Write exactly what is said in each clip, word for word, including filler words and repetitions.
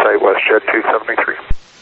site, WestJet two seventy-three.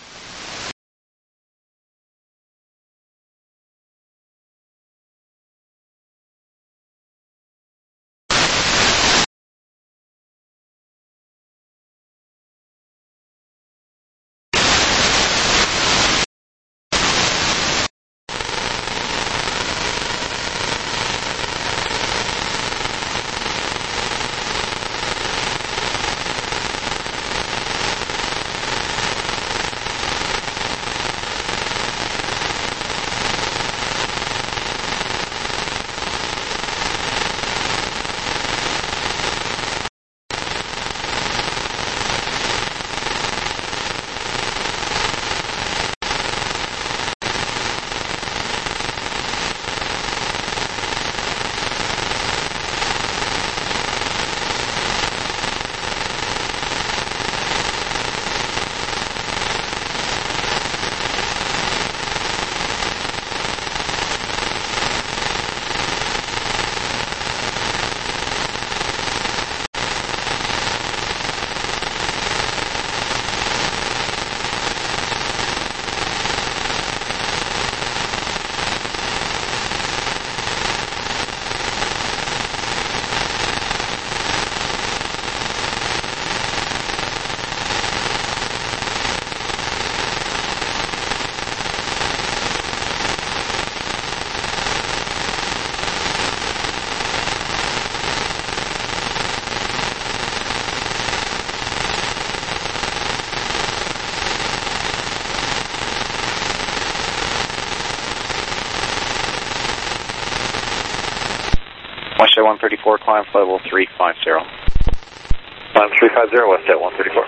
WestJet one thirty-four, climb flight level three five zero. Climb three five zero, WestJet one thirty-four.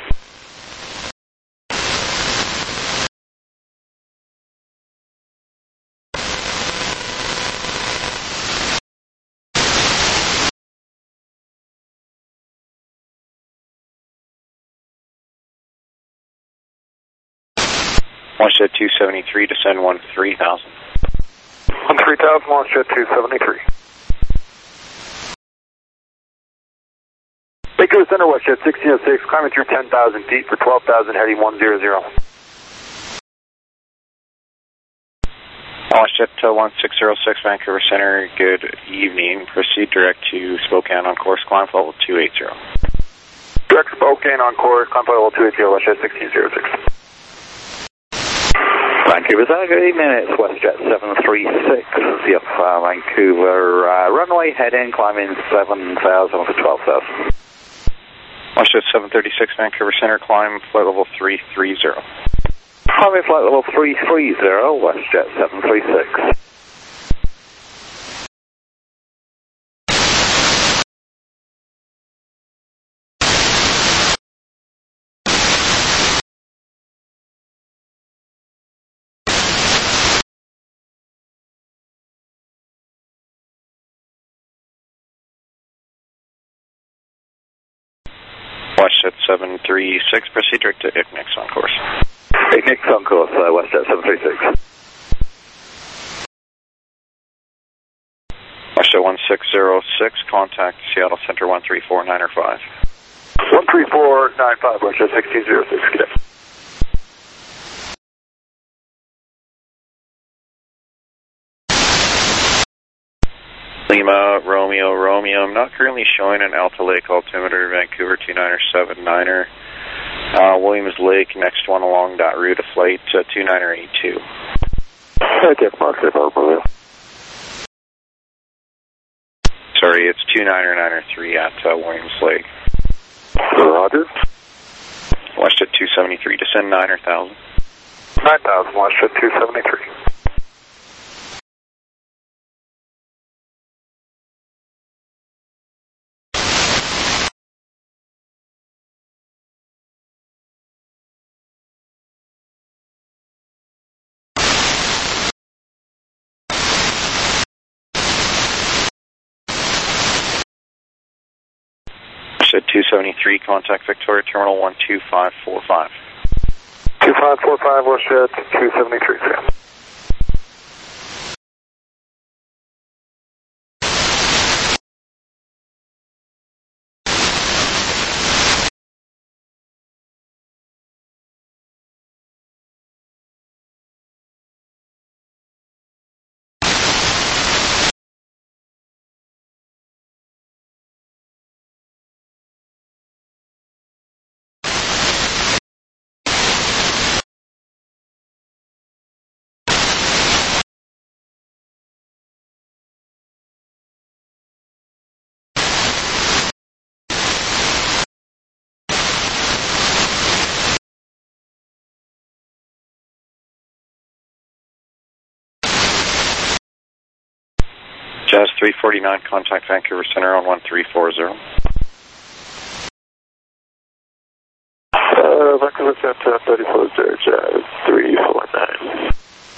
WestJet two seventy-three, descend one three thousand. one three thousand, WestJet two seventy-three. Baker Center, WestJet sixteen oh six, climbing through ten thousand feet for twelve thousand, heading one zero zero. WestJet one six zero six, Vancouver Center, good evening. Proceed direct to Spokane on course, climb flight level two eighty. Direct Spokane on course, climb flight level two eighty, WestJet sixteen oh six. Vancouver Center, good evening, it's WestJet seven three six, C F uh, Vancouver, uh, runway head in, climbing seven thousand for twelve thousand. WestJet seven thirty-six, Vancouver Center, climb flight level three three zero. Climbing flight level three three zero, WestJet seven three six. WestJet seven three six, proceed direct to I C N I C on course. I C N I C on course, uh, WestJet seven three six. WestJet one six zero six, contact Seattle Center one three four nine five. one three four nine five, WestJet sixteen oh six, good day. Lima, Romeo, Romeo. I'm not currently showing an Alta Lake altimeter, Vancouver two niner seven niner. Uh, Williams Lake, next one along that route of flight, uh, two niner eight two. Okay, Mark, Romeo. Sorry, it's two niner niner three at uh, Williams Lake. Roger. WestJet two seventy-three, descend nine thousand. nine thousand, WestJet two seventy-three. WestJet two seventy-three, contact Victoria Terminal one two five four five. two five four five, WestJet two seventy-three, sir. Jazz three forty-nine, contact Vancouver Center on one three four zero. Uh, Vancouver Center, thirty-four zero, Jazz three four nine.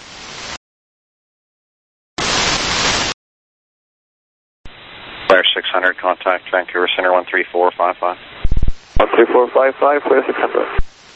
Flare six hundred, contact Vancouver Center one three four five five. one three four five five, Flare six hundred.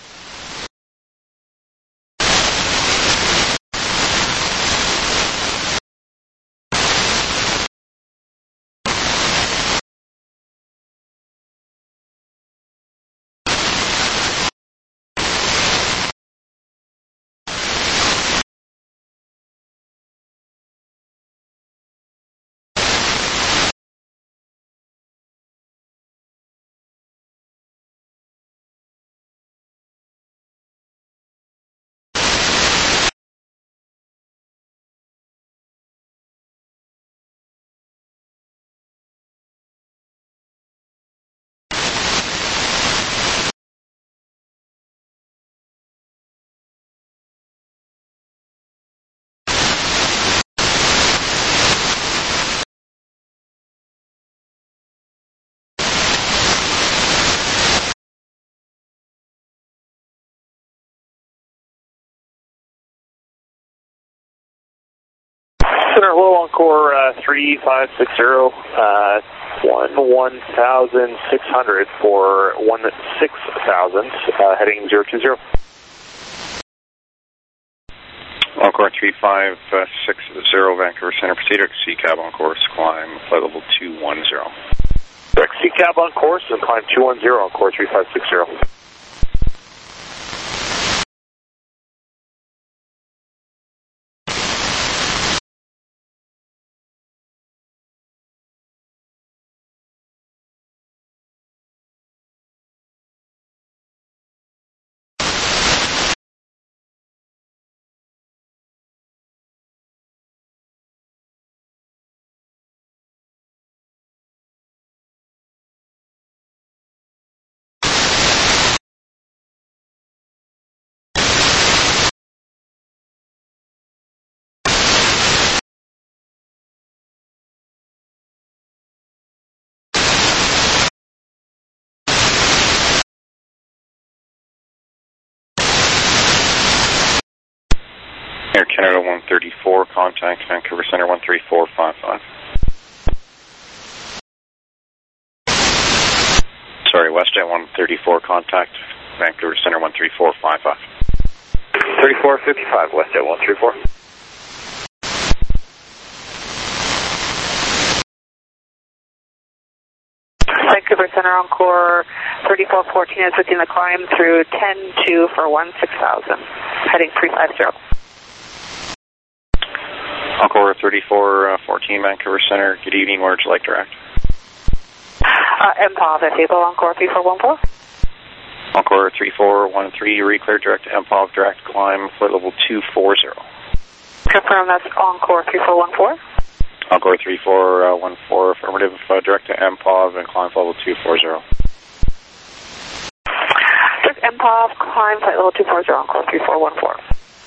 Center low Encore uh, three five six zero, uh, one one thousand six hundred for one six thousand, uh, heading zero two zero. Encore three five six zero, Vancouver Center, proceed to C cab on course, climb flight level two one zero. Direct C cab on course and climb two one zero on course three five six zero. Air Canada one thirty-four, contact Vancouver Center one three four five five. Sorry, WestJet one thirty-four, contact Vancouver Center one three four five five. thirty-four fifty-five, WestJet one three four. Vancouver Center Encore thirty-four fourteen is within the climb through ten two for one six thousand, heading three five zero. Encore thirty-four fourteen, Vancouver Center, good evening, where would you like direct? Uh, M P O V, table Encore three four one four. Encore three four one three, reclear direct to M P O V, direct climb, flight level two four zero. Confirm that's Encore three four one four. Encore three four one four, affirmative, uh, direct to M P O V and climb flight level two four zero. Direct M P O V, climb flight level two four zero, Encore three four one four.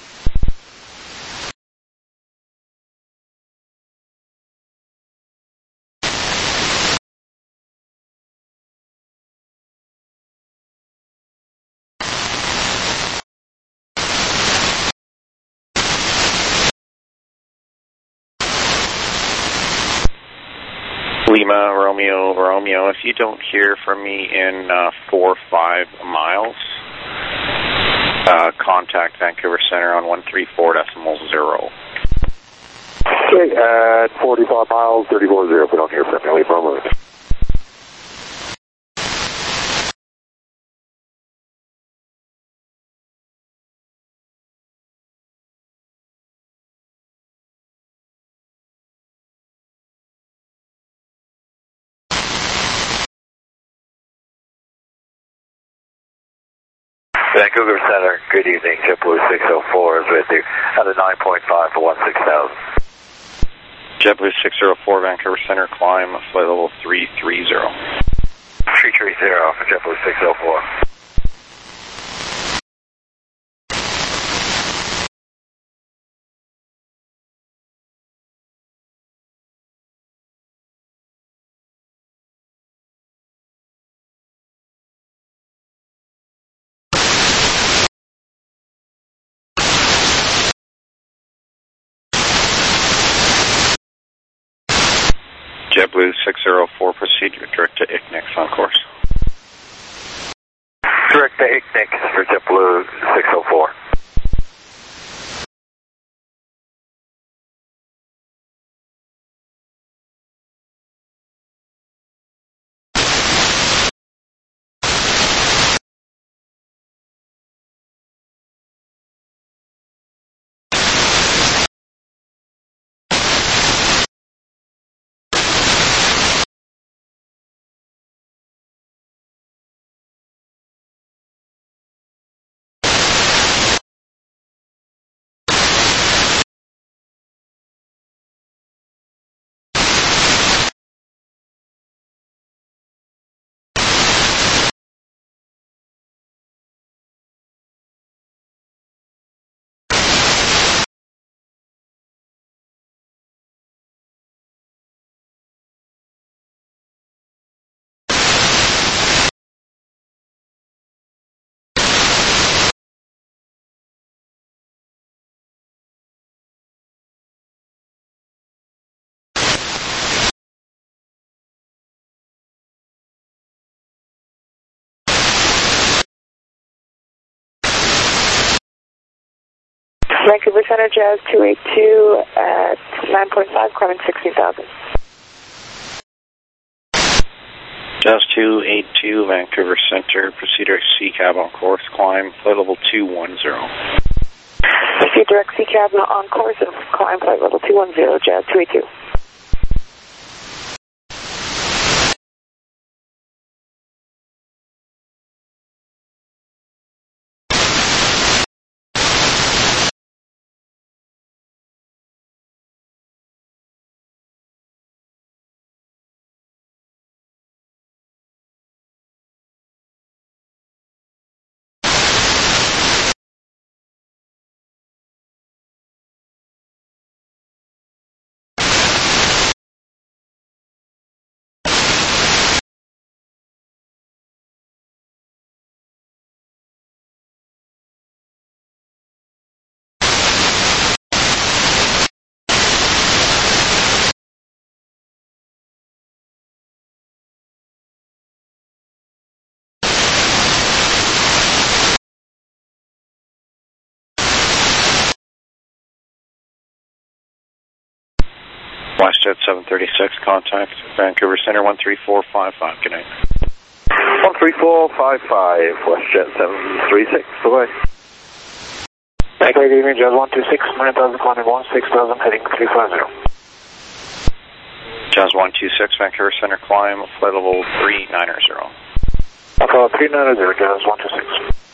Lima, Romeo, Romeo, if you don't hear from me in uh, four or five miles, uh, contact Vancouver Center on one three four decimal zero. Okay, at forty-five miles, thirty-four zero, if we don't hear from you, Lima, Romeo. Vancouver Center, good evening, JetBlue six oh four is with you at a nine point five for one six thousand. JetBlue six oh four, Vancouver Center, climb, flight level three three zero. three three zero for JetBlue six oh four. JetBlue six zero four, proceed direct to I C N I C on course. Direct to I C N I C for JetBlue six zero four. Vancouver Center, Jazz two eight two at nine point five, climbing sixteen thousand. Jazz two eight two, Vancouver Center, proceed direct C cab on course, climb flight level two one zero. Proceed direct C cab on course and climb flight level two one zero, Jazz two eight two. WestJet seven thirty-six, contact Vancouver Center one three four five five, good night. one three four five five, WestJet seven three six, bye-bye. Thank you, good evening, Jazz one two six, nine thousand, climbing one six thousand, heading three five zero. Jazz one two six, Vancouver Center, climb flight level three nine zero. Alpha three nine zero, Jazz one two six.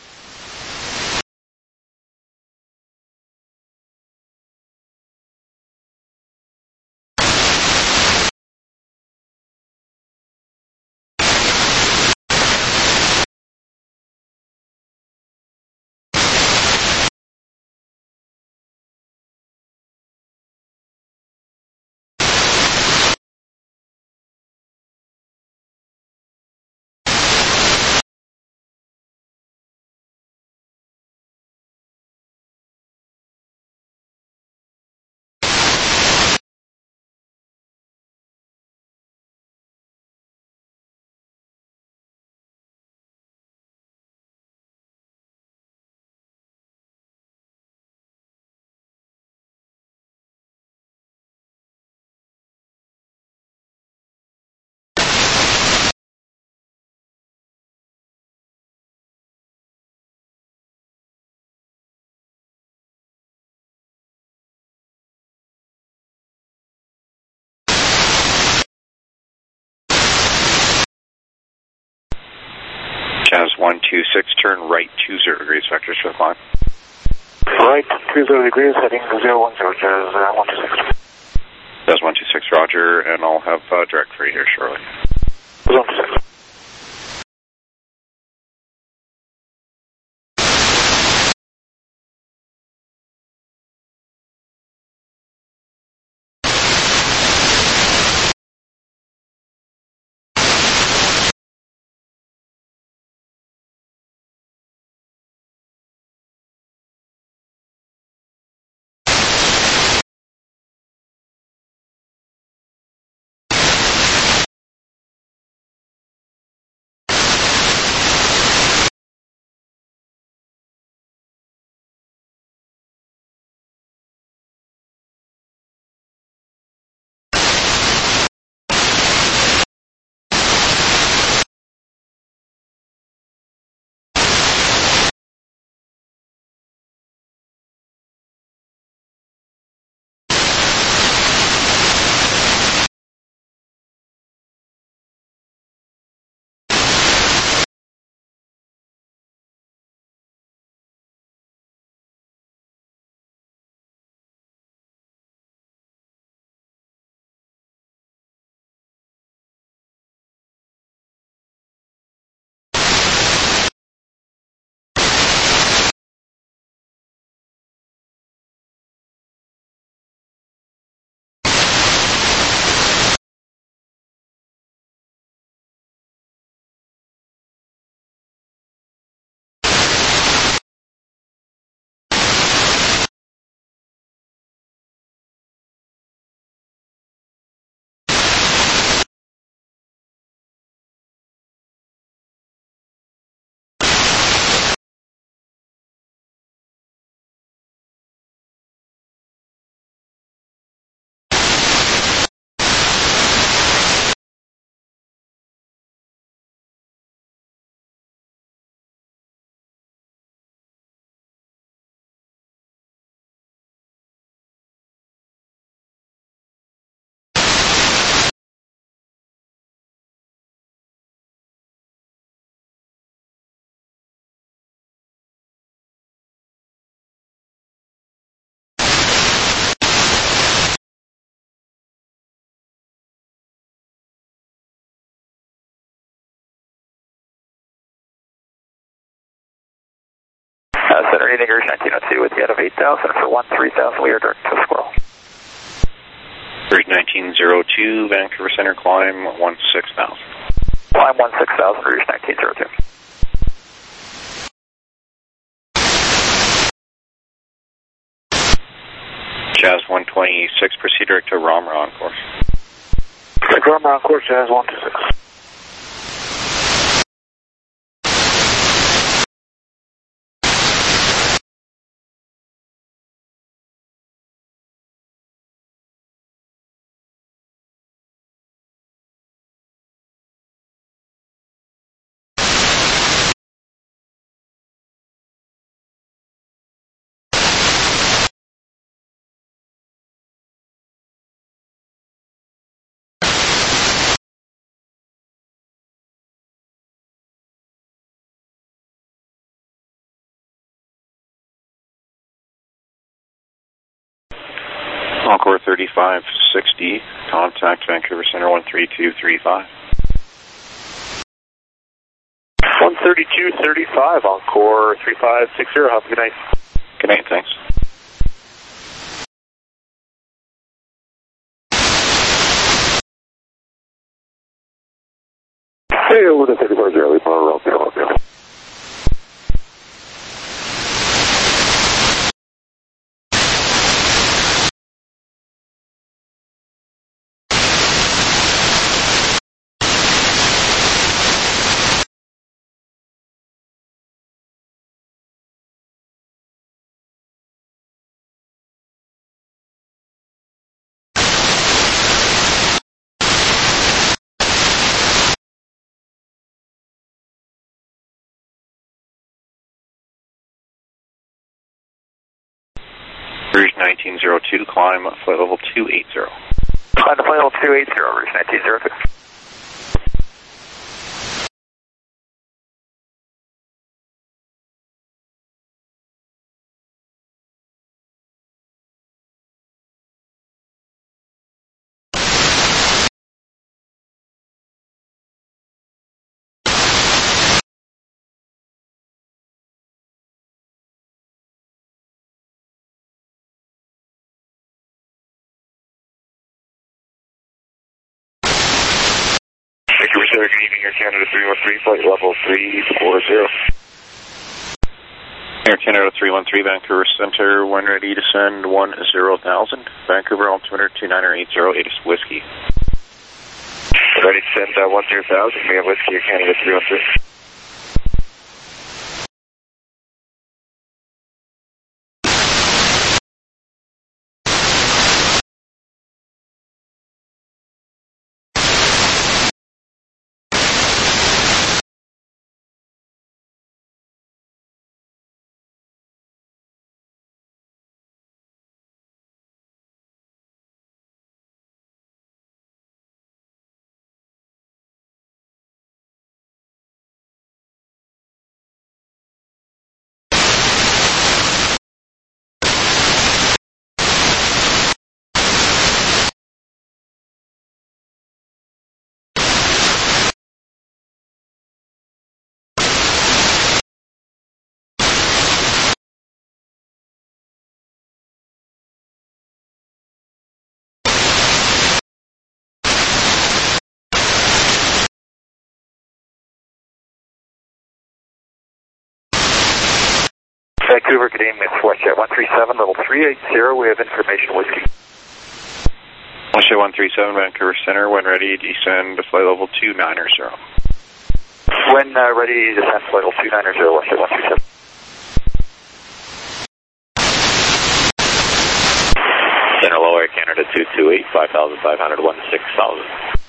Jazz one two six, turn right two zero degrees, vectors for the climb. Right two zero degrees, heading zero one zero, Jazz uh, one two six. Jazz one two six, roger, and I'll have uh, direct for you here shortly. one two six. reading Rouge nineteen oh two with the out of eight thousand for one three thousand, we are direct to Squirrel. Rouge nineteen oh two, Vancouver Center, climb one six thousand. Climb one six thousand, Rouge nineteen oh two. Jazz one twenty-six, proceed direct to Romra on course. Romra on course, Jazz one twenty-six. Encore thirty-five sixty, contact Vancouver Center one three two three five. one thirty-two thirty-five, Encore three five six zero, have a good night. Good night, thanks. Hey, over to thirty-four zero, leave on roll, zero, zero. Rouge nineteen oh two, climb flight level two eighty. Climb to flight level two eighty, Rouge nineteen oh two. Vancouver Center, good evening, Air Canada three one three, flight level three four zero. Air Canada three one three, Vancouver Center, when ready to send one zero thousand. Vancouver altimeter two niner eight zero, eight is whiskey. Ready to send uh, one zero thousand, we have whiskey, Air Canada three one three. Vancouver, good evening, it's WestJet one three seven, level three eighty, we have information whiskey. WestJet one three seven, Vancouver Center, when ready, descend to flight level two niner zero. When uh, ready, descend flight level two niner zero, WestJet one three seven. Center low, Air Canada two two eight, five thousand five hundred, one six thousand.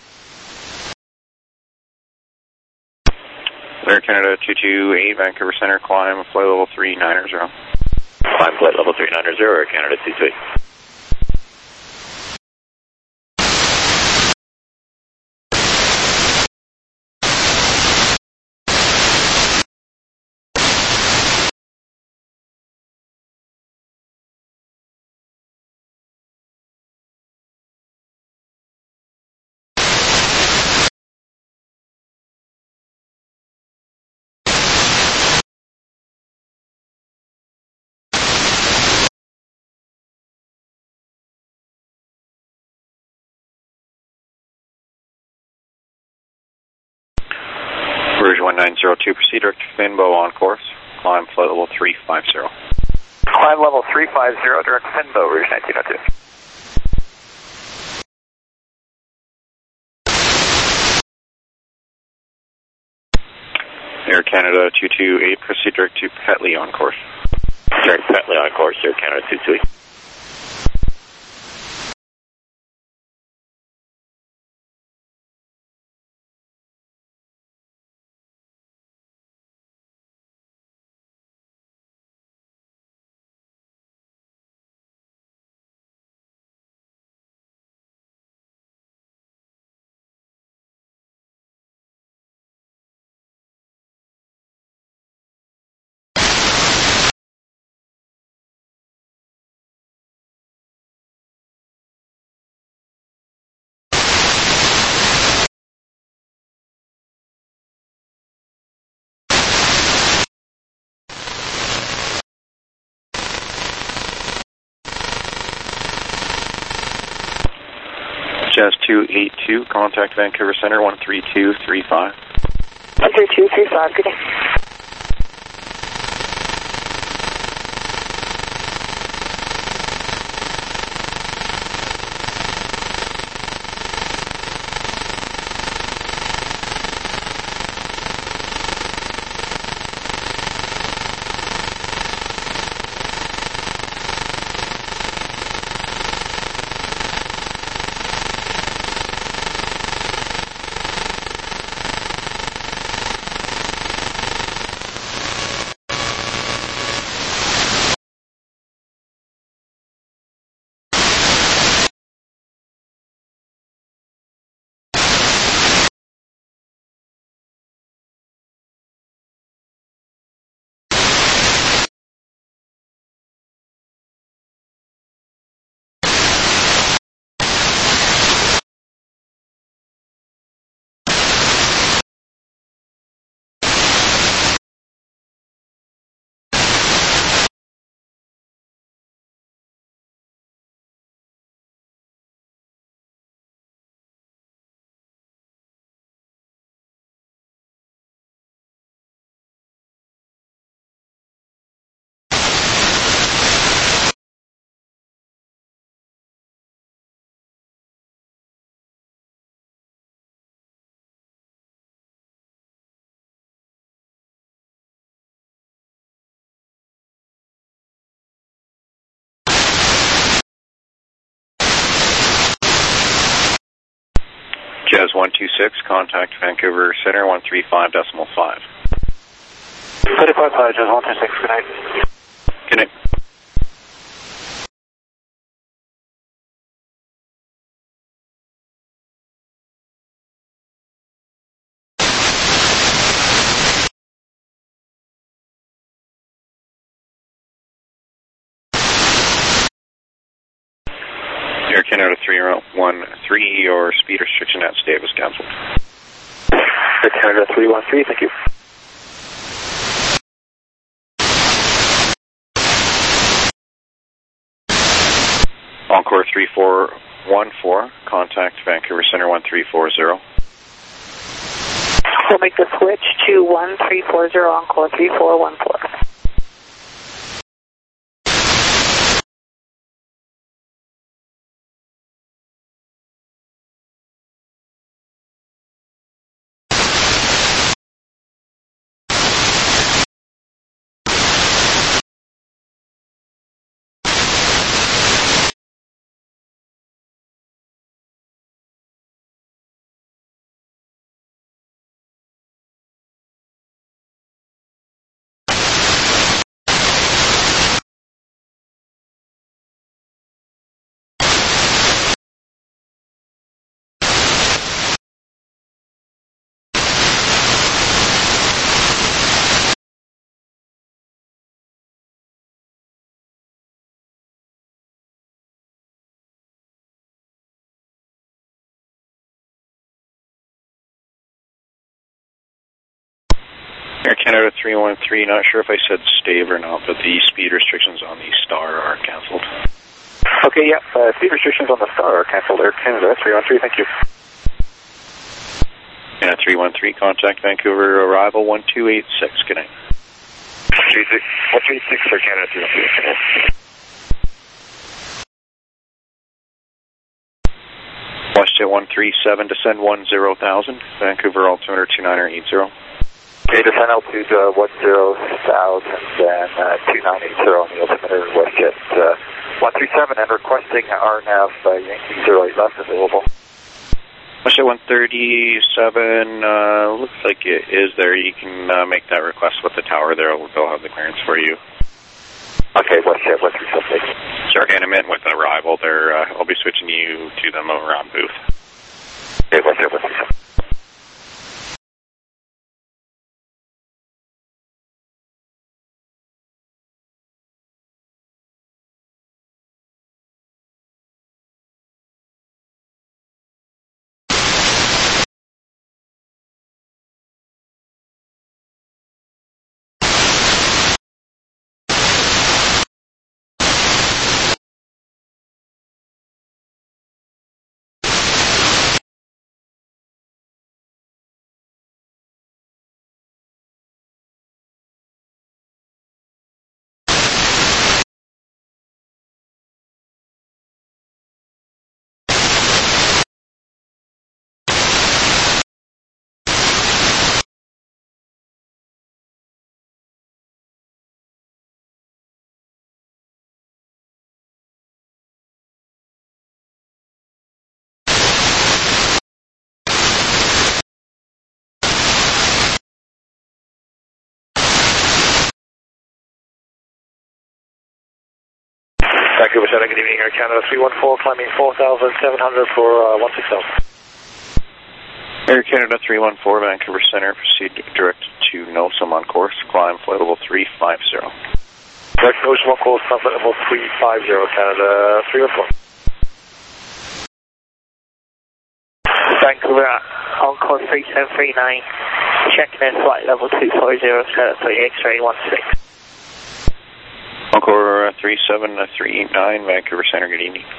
Air Canada two two eight, Vancouver Center, climb flight level three niner zero. Climb flight level three niner zero, Air Canada two two eight. nine zero two, proceed direct to Finbo on course. Climb flight level three five zero. Climb level three five zero, direct Finbo, Rouge nineteen oh two. Air Canada two two eight, proceed direct to Petley on course. Direct Petley on course, Air Canada two two eight. Jazz two eight two, contact Vancouver Center one three two three five. one three two three five, good day. Jazz one two six, contact Vancouver Center one three five decimal five. three five five, Jazz one two six, good night. Good night. Air Canada three one three, your speed restriction at state was cancelled. Air Canada three one three, thank you. Encore three four one four, contact Vancouver Center one three four zero. We'll make the switch to one three four zero, Encore three four one four. Air Canada three one three, not sure if I said stave or not, but the speed restrictions on the Star are cancelled. Okay, yeah, uh, speed restrictions on the Star are cancelled. Air Canada three one three, thank you. And at three three one three, contact Vancouver arrival one two eight six, good night. one two eight six for Canada three one three. WestJet one three seven, descend one zero thousand, Vancouver altimeter two niner eight zero. Okay, descend altitude uh, one zero thousand and uh, two nine eight zero on the altimeter, WestJet uh, one three seven, and requesting R N A V uh, Yankee zero eight left available. WestJet one thirty-seven, uh, looks like it is there. You can uh, make that request with the tower there. They'll have the clearance for you. Okay, WestJet one three seven. Sure, and I meant with arrival there, uh, I'll be switching you to them over on booth. Okay, WestJet one three seven. Vancouver Center, good evening, Air Canada three one four, climbing four thousand seven hundred for uh, one six thousand. Air Canada three one four, Vancouver Center, proceed direct to Nosum on course, climb flight level three five zero. Direct Nosum on course, climb flight level three five zero, Canada three one four. Vancouver on course three seven three nine, checking in flight level two four zero, Canada three X-ray one six. Encore uh, three seven three eight nine, Vancouver Center, good evening.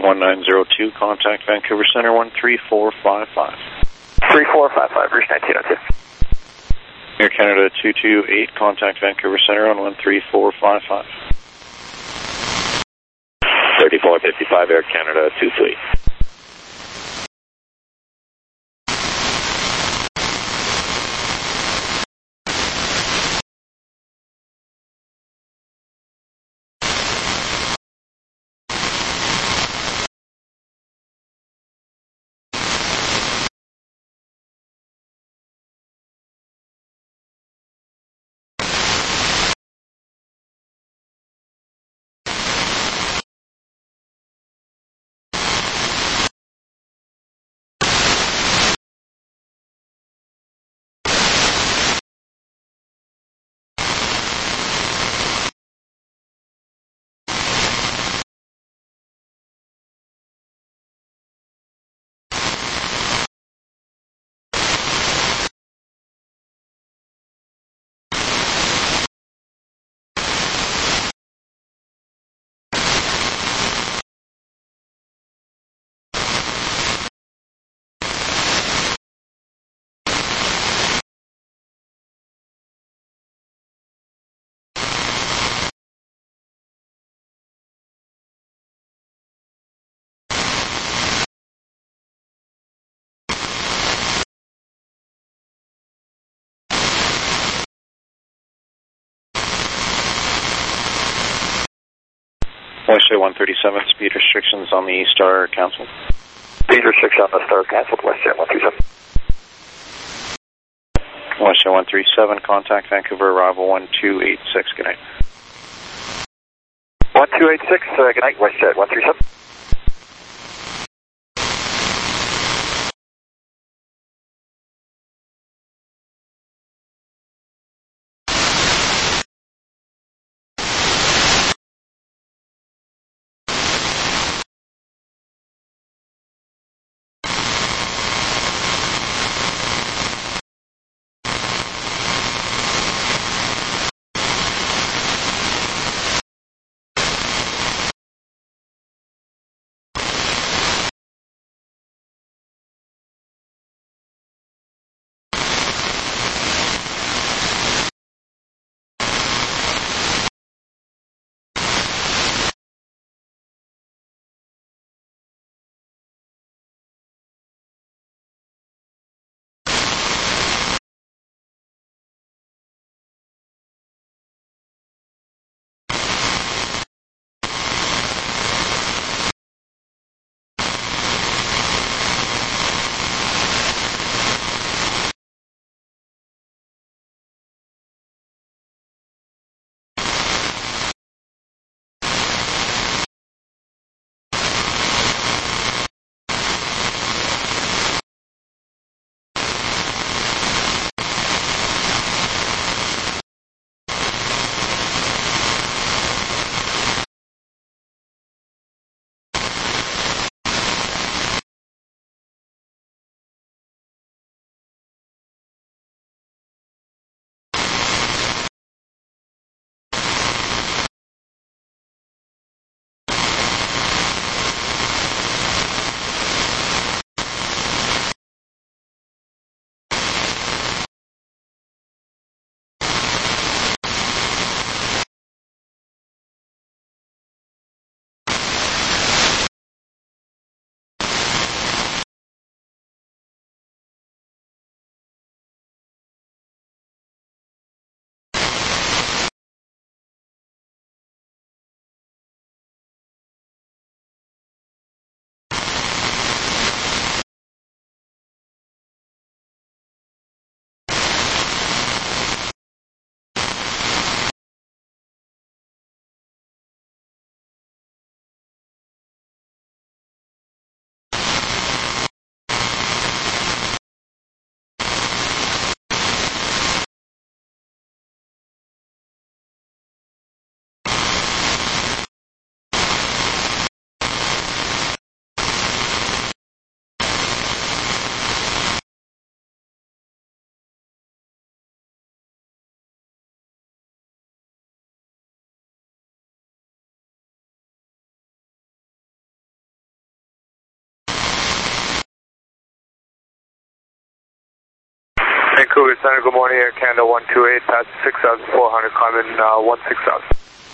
one nine zero two, contact Vancouver Center one three four five five. three four five five, Rouge nineteen oh two. Air Canada two two eight, contact Vancouver Center on one three four five five. thirty-four fifty-five, Air Canada two two eight. Westjet one thirty-seven, speed restrictions on the Star canceled. Speed restriction on the Star canceled, Westjet one thirty-seven. Westjet one thirty-seven, contact Vancouver arrival one two eight six, good night. one two eight six, uh, good night, Westjet one thirty-seven. Vancouver Center, good morning, Air Canada one two eight, past six thousand four hundred, climbing uh, one six thousand.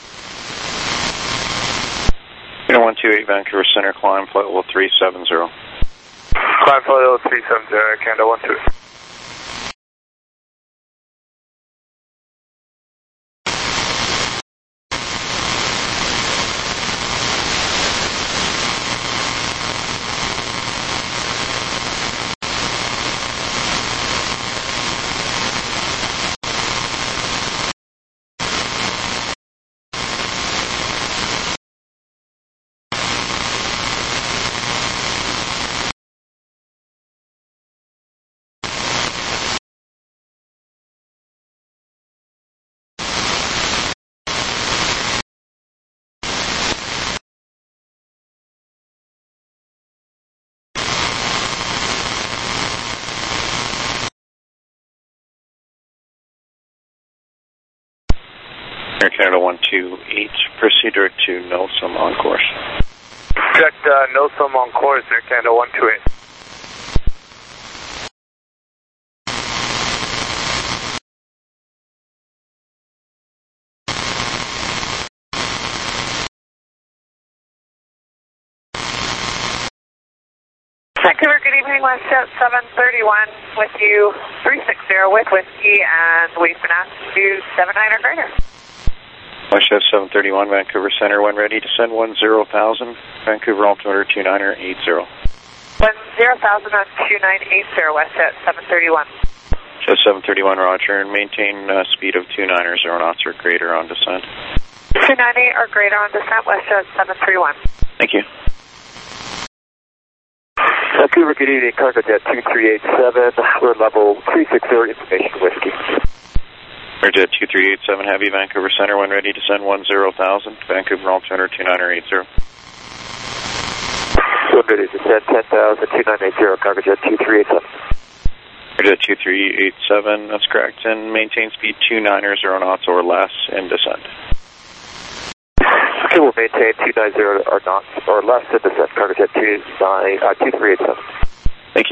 one two eight, Vancouver Center, climb flight level three seven zero. Climb flight level three seven zero, Air Canada one two eight. Air Canada one two eight, proceed direct to Nilsum on course. Check uh, Nilsum on course, Air Canada one two eight. Vancouver, good evening, WestJet seven thirty-one with you, three six zero with whiskey, and we've been asked to do seven nine or greater. WestJet seven thirty-one, Vancouver Center, when ready, descend one zero thousand, Vancouver altimeter two niner eight zero. one zero thousand on two nine eight zero, WestJet seven thirty-one. Jet seven thirty-one, roger, and maintain uh, speed of two niner zero knots or greater on descent. two ninety or greater on descent, WestJet seven thirty-one. Thank you. Vancouver, good evening, Cargojet two three eight seven, we're level three six zero, information whiskey. Cargojet two three eight seven, heavy, Vancouver Center, when ready, descend one zero thousand, Vancouver altimeter two niner eight zero. When ready, descend ten thousand, two nine eight zero, Cargojet two three eight seven. Cargojet two three eight seven, that's correct, and maintain speed two niner zero knots or less in descent. Okay, we'll maintain two nine zero or knots or less in descent, Cargojet two three eight seven. Thank you.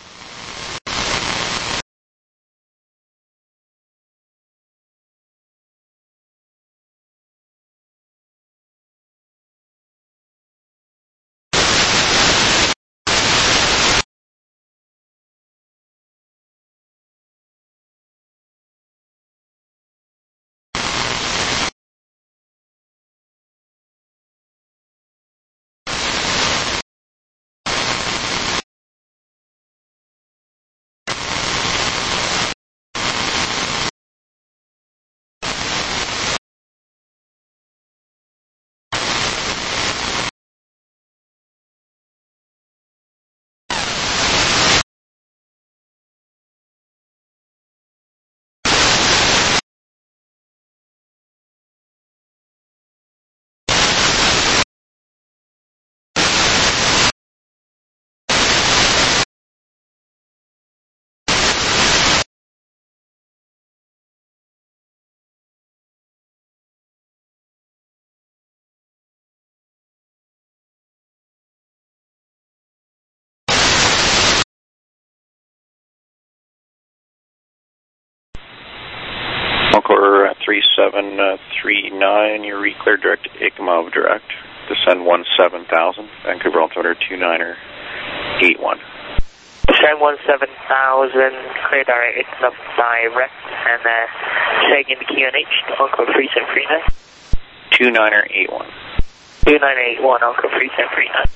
Encore three seven three nine, you're recleared direct to I C M O V direct. Descend one seven thousand, Vancouver altimeter two niner eight one. Descend one seven thousand, clear direct, I C M O V direct, and uh, check into Q N H, Encore three seven three nine. two niner eight one. two nine eight one, Encore three seven three nine.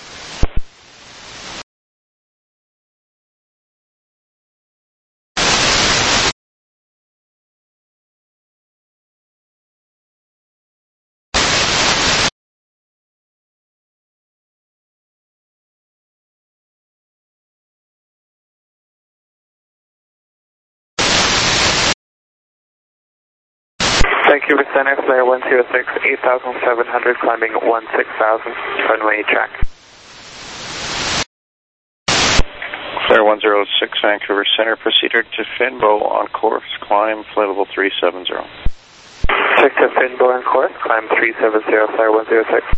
Vancouver Center, flare one zero six, eight thousand seven hundred, climbing one six thousand, runway track. Flare one zero six, Vancouver Center, proceed to Finbo on course, climb flight level three seven zero. Check to Finbo on course, climb three seven zero, flare one zero six.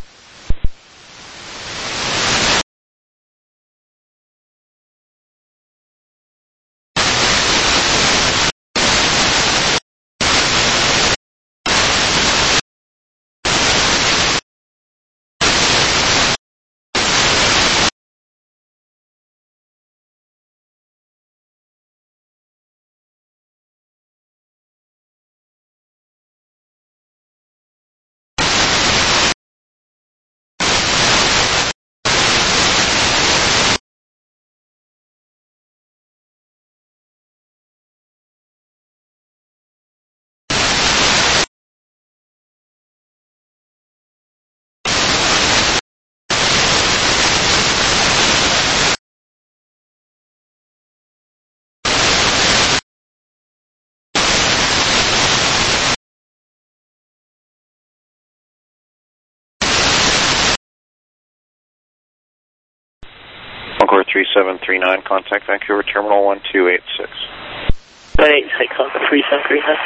Encore three seven three nine, contact Vancouver Terminal one two eight six. one eight six, Encore three seven three nine.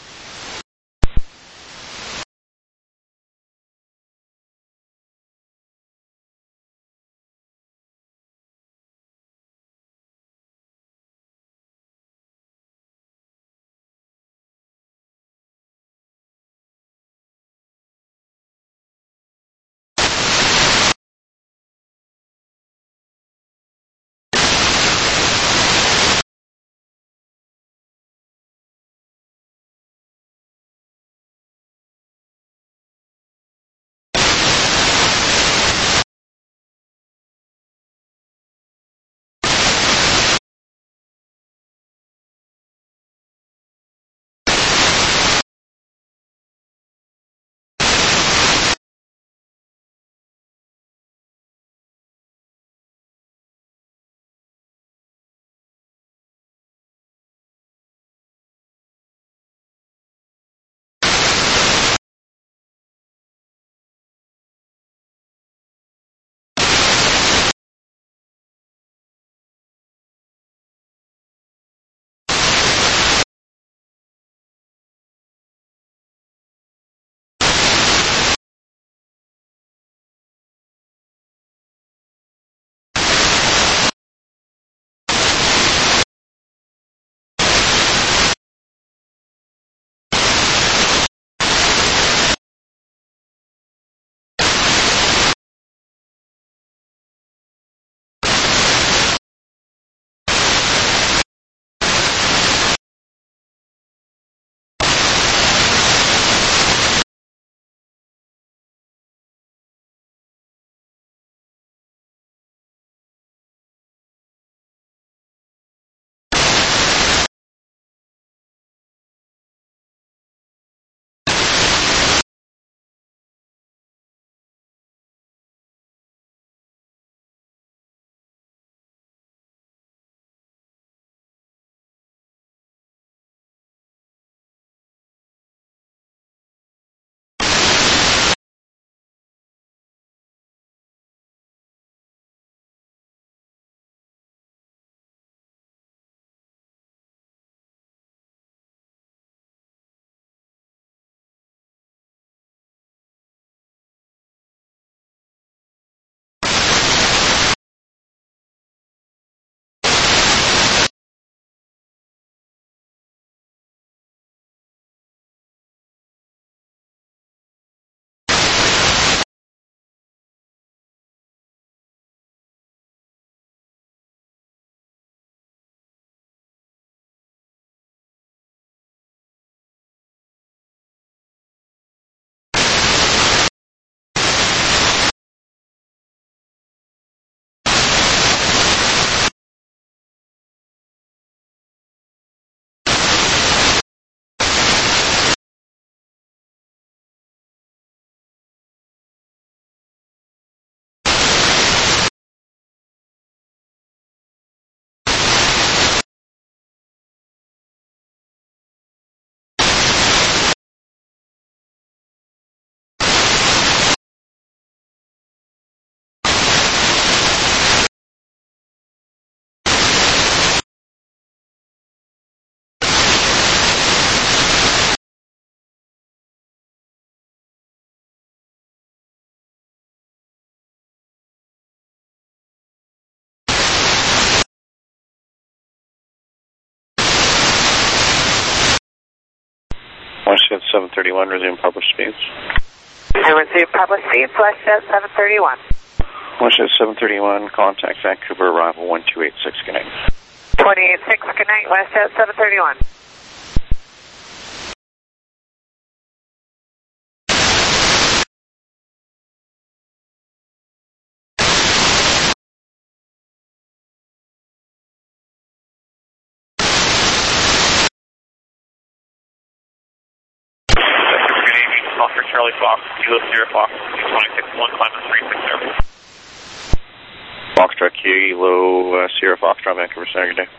Westjet seven thirty-one, resume published speeds. And resume published speeds, Westjet seven thirty-one. Westjet seven thirty-one, contact Vancouver, arrival one two eight six, good night. twenty-eight six, good night, Westjet seven thirty-one. Oscar Charlie Fox, Kilo Sierra Fox, twenty-six one, climate three six zero. Foxtrot Kilo uh, Sierra Foxtrot, Vancouver Center, good day.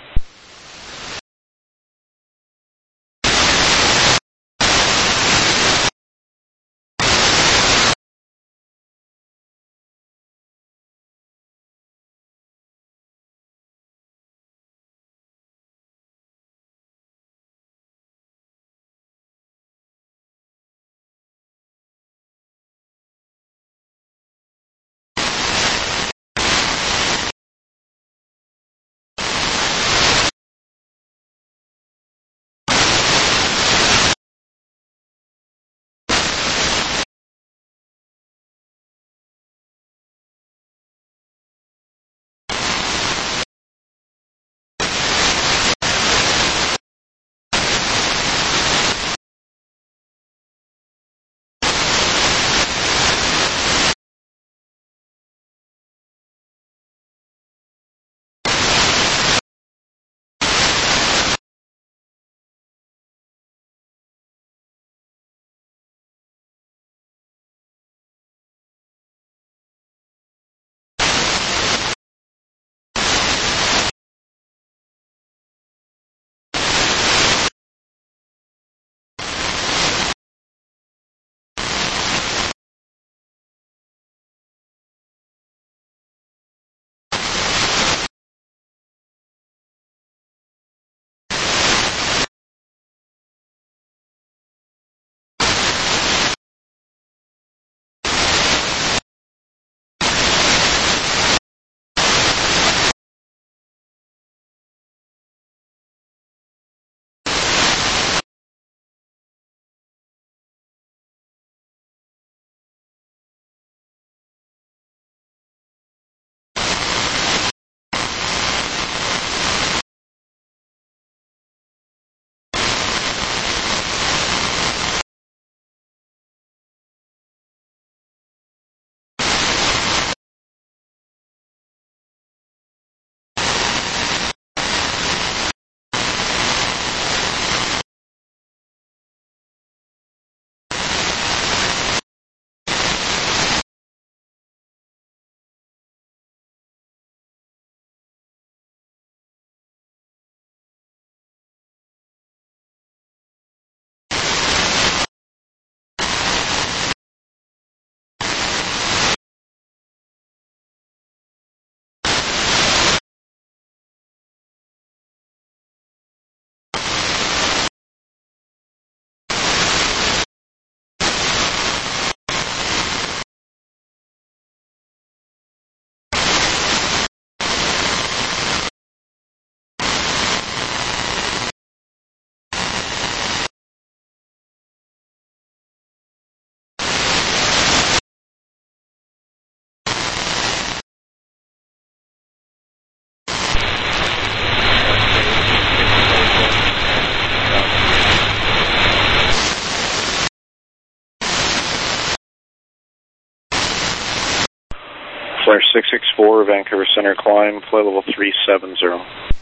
Center six six four, Vancouver Center climb, flight level three seven zero.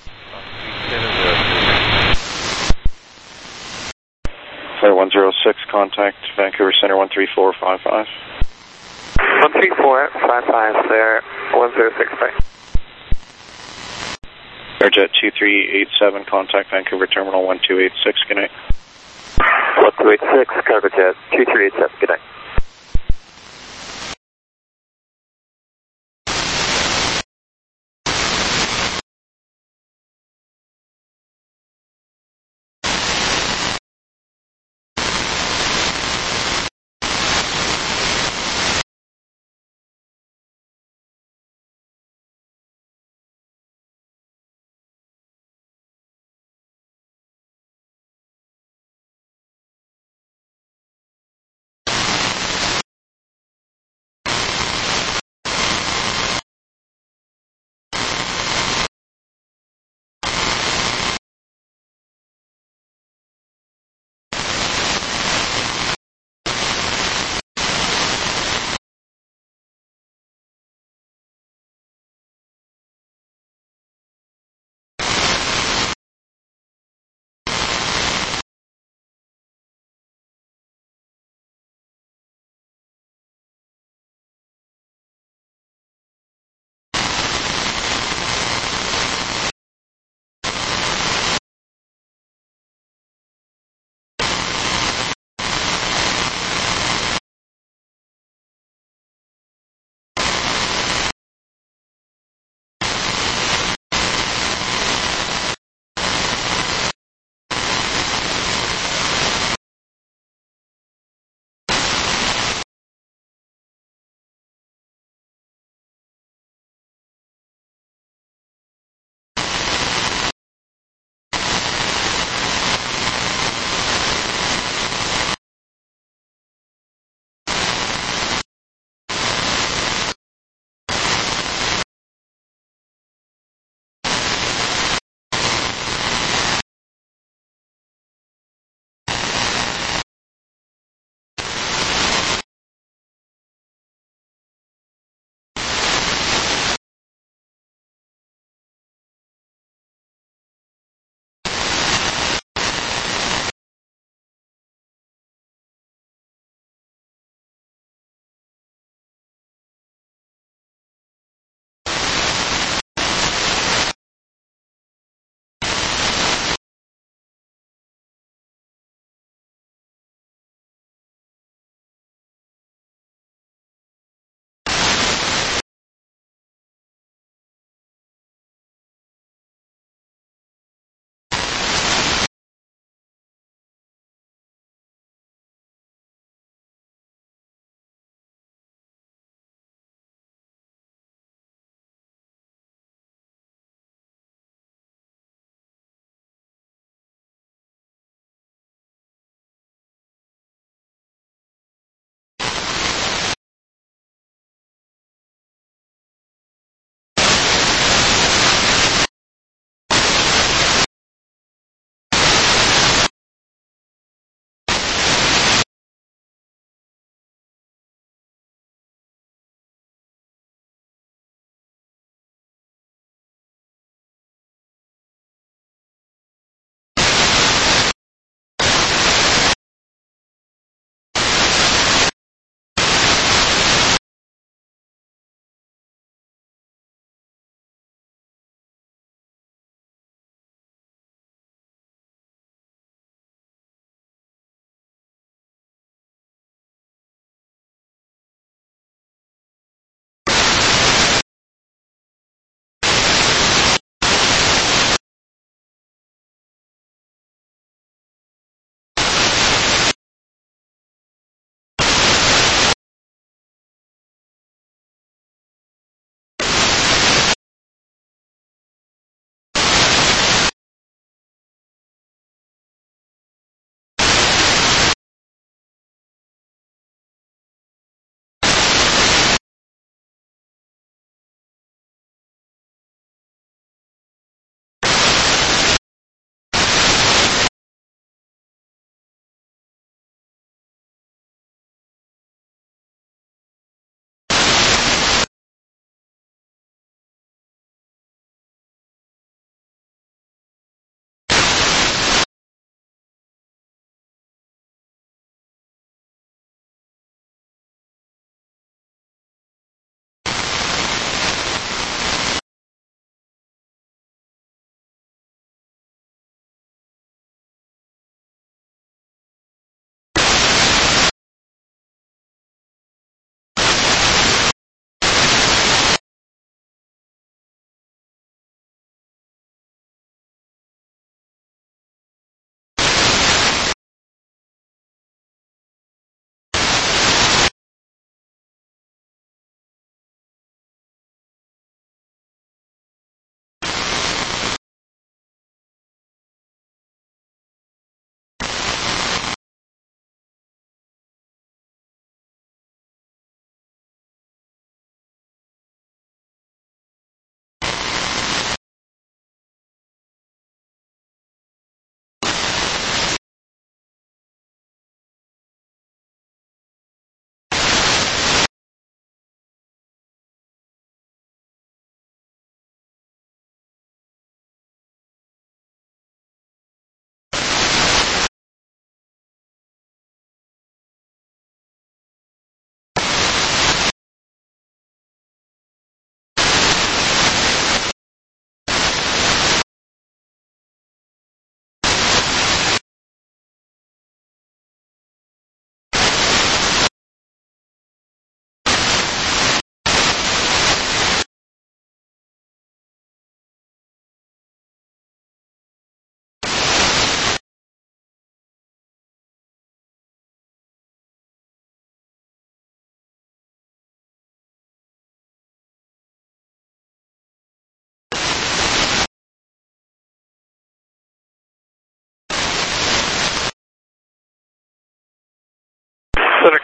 Flight one zero six, contact Vancouver Center one three four five five. one three four five five, there, one zero six, bye. Airjet two three eight seven, contact Vancouver Terminal one two eight six, good night. one two eight six, Cargojet two three eight seven, good night.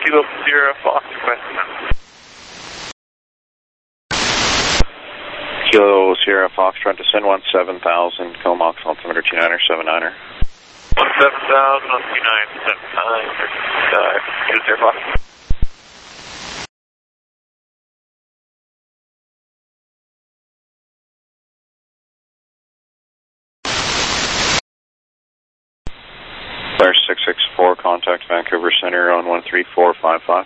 Kilo Sierra Fox request. Kilo Sierra Fox, trying to send one seven thousand, Comox, altimeter two niner seven niner. one seven thousand on two nine seven nine, uh, Kilo Sierra Fox. Flare six six four, contact Vancouver Center on one three four five five.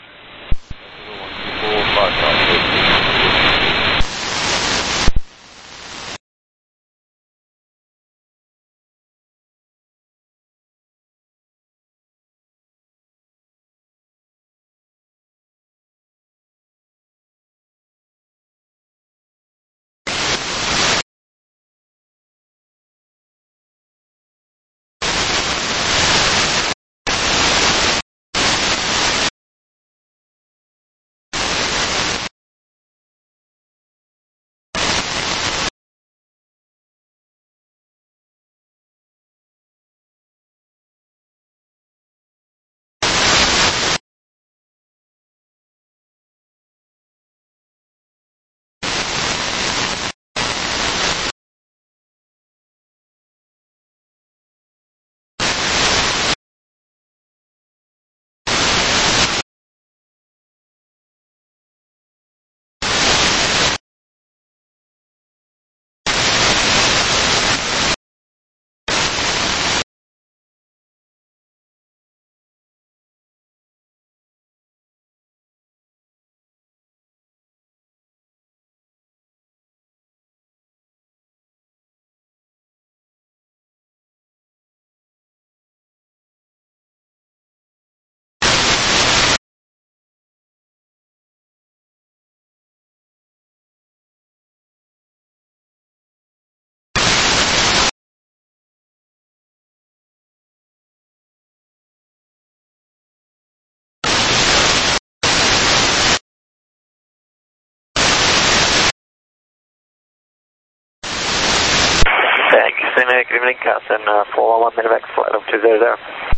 Good evening, Carson, uh, four one one Medevac, flight of two zero zero.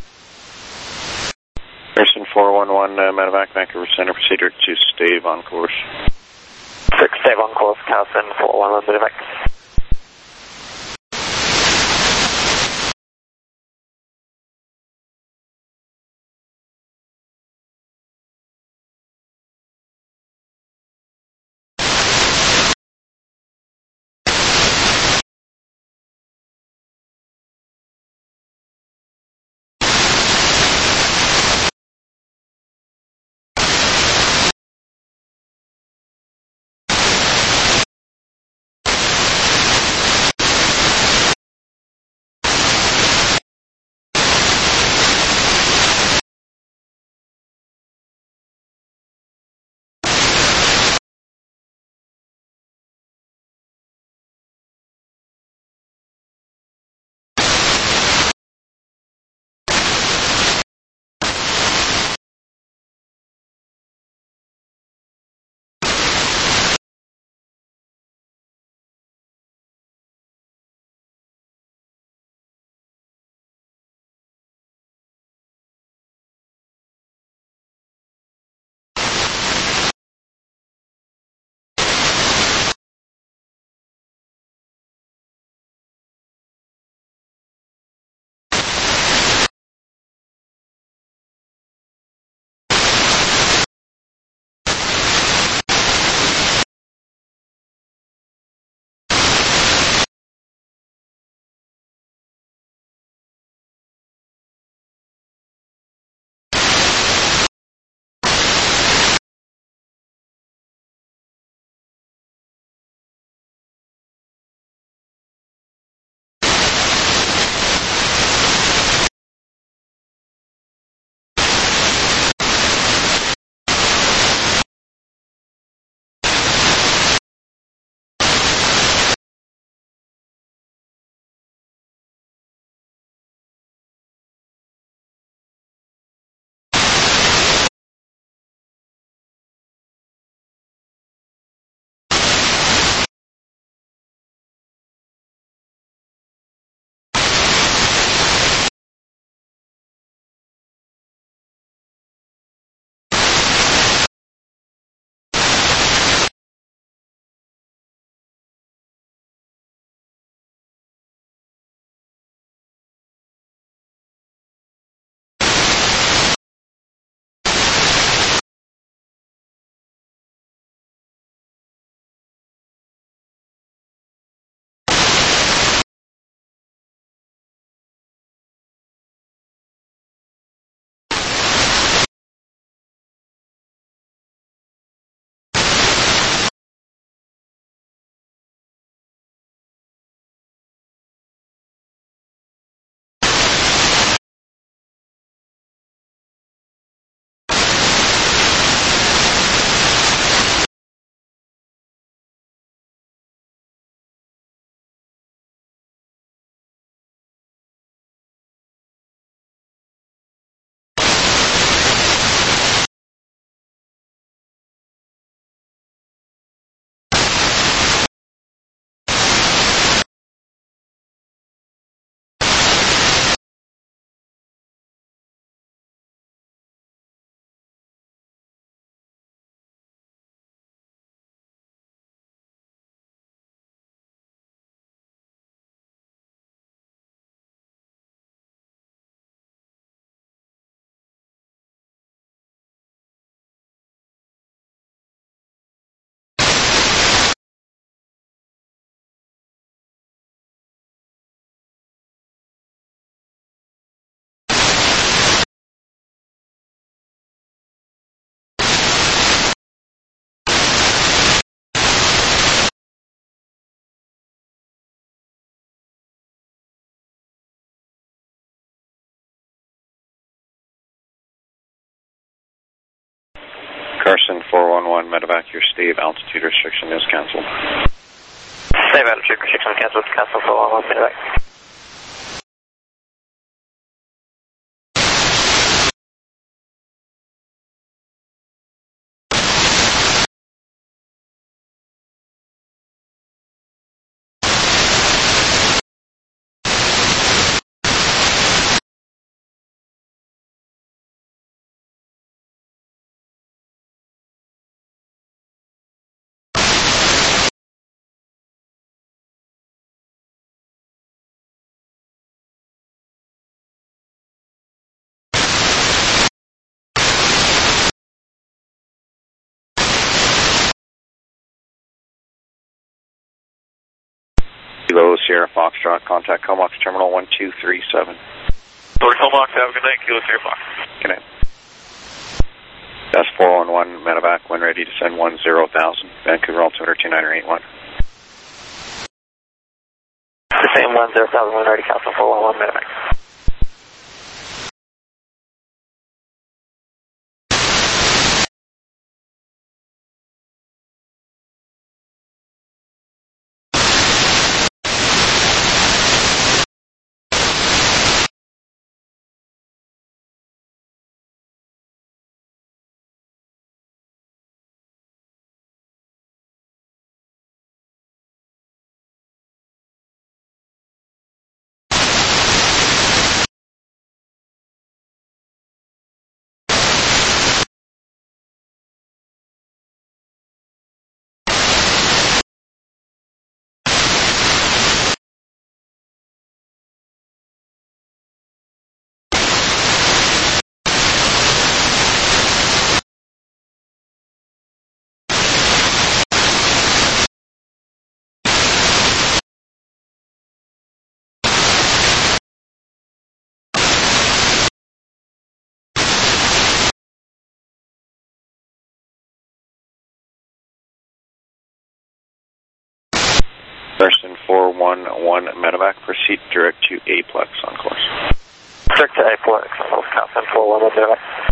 Pearson four one one, uh, Medevac, Vancouver Center, procedure to stave on course. Six, stave on course, Carson, four one one Medevac. Person four one one, medevac, your state altitude restriction is cancelled. Save altitude restriction cancelled, cancel four one one, medevac. Kilo Sierra Foxtrot, contact Comox Terminal one two three seven. Lord Comox, have a good night. Kilo Sierra Fox. Good night. That's four one one, medevac, when ready to send one zero thousand. Vancouver altimeter two niner eight one. The same one zero thousand, when ready, cancel four one one, medevac. Person four one one, medevac, proceed direct to Aplex on course. Direct to Aplex, cancel four one one, medevac.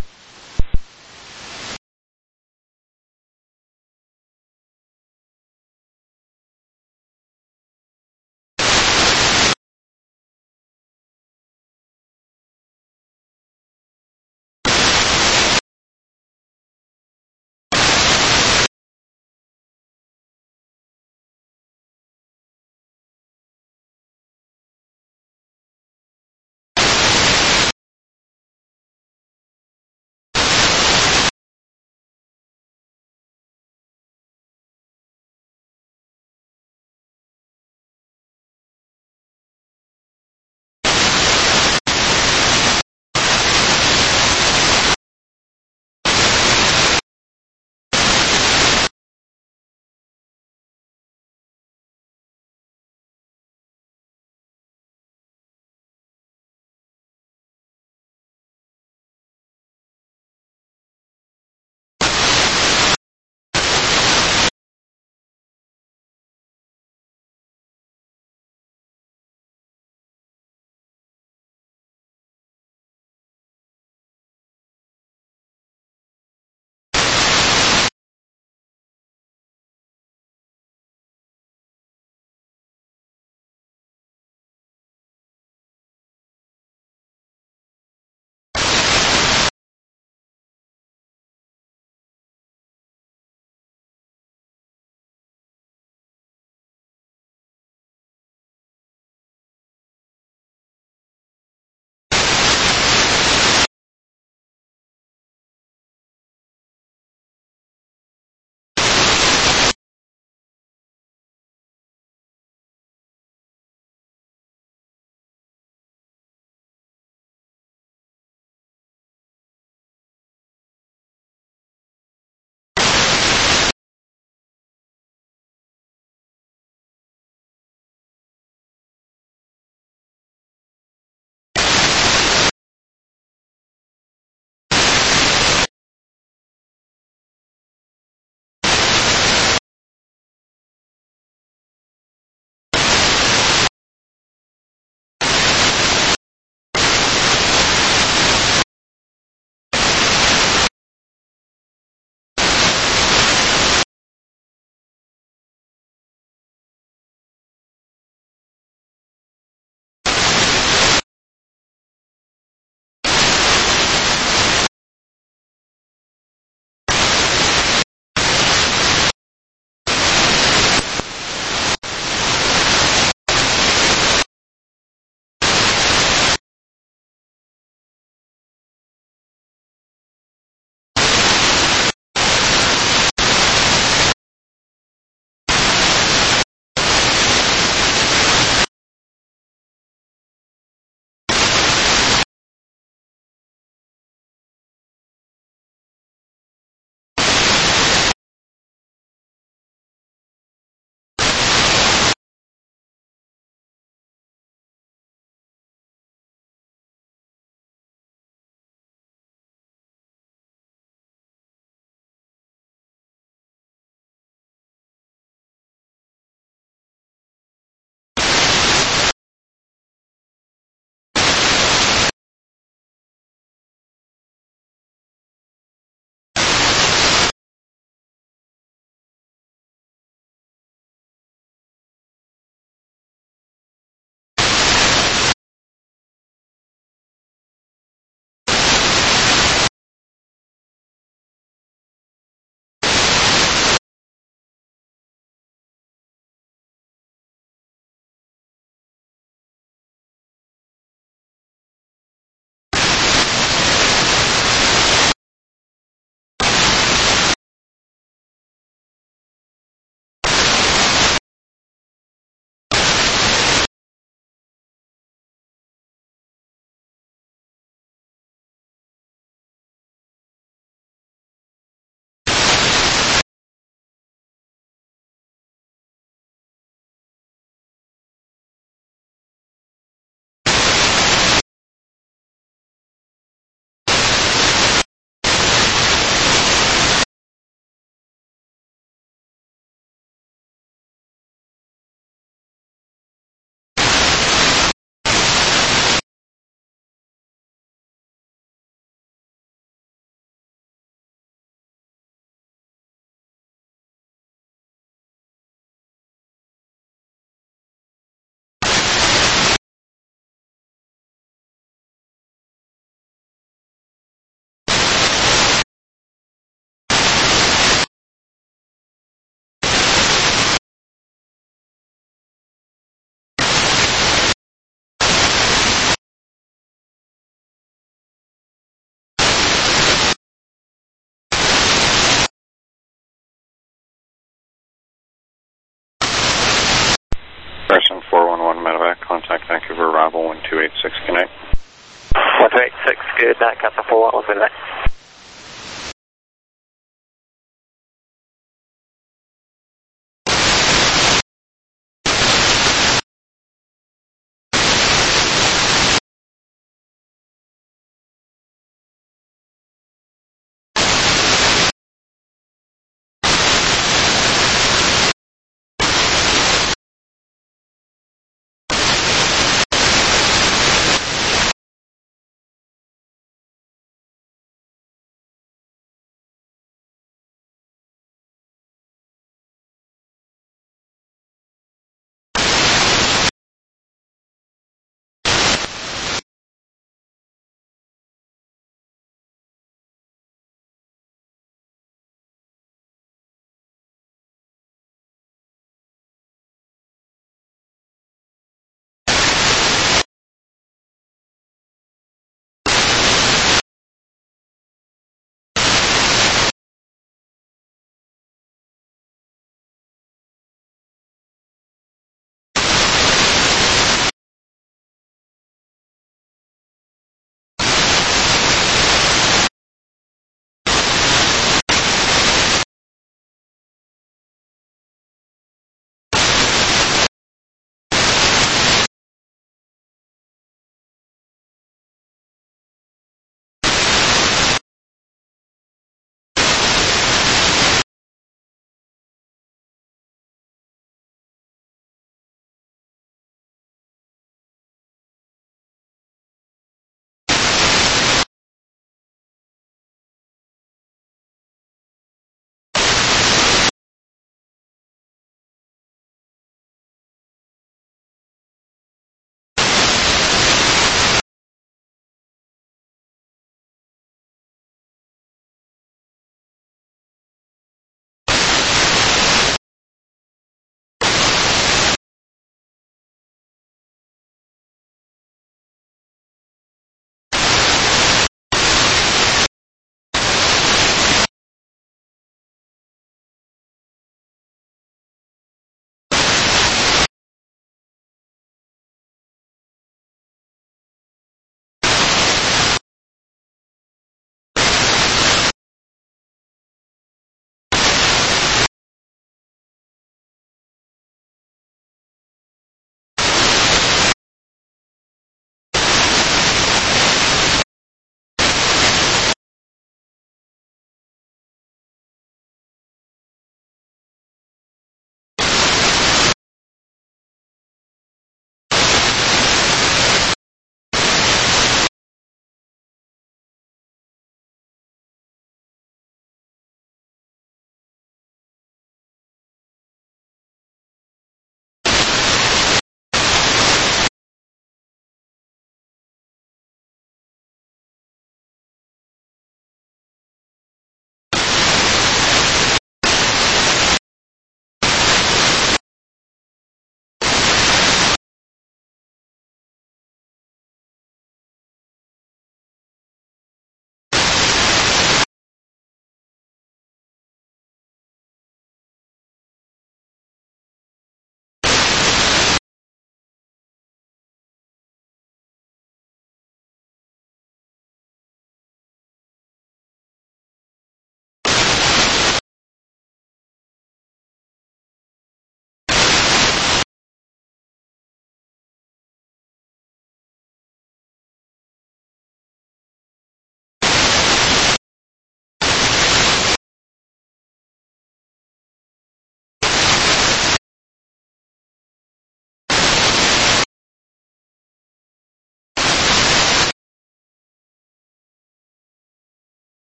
eight six, connect. one two eight six, good night, Captain four one one, good night.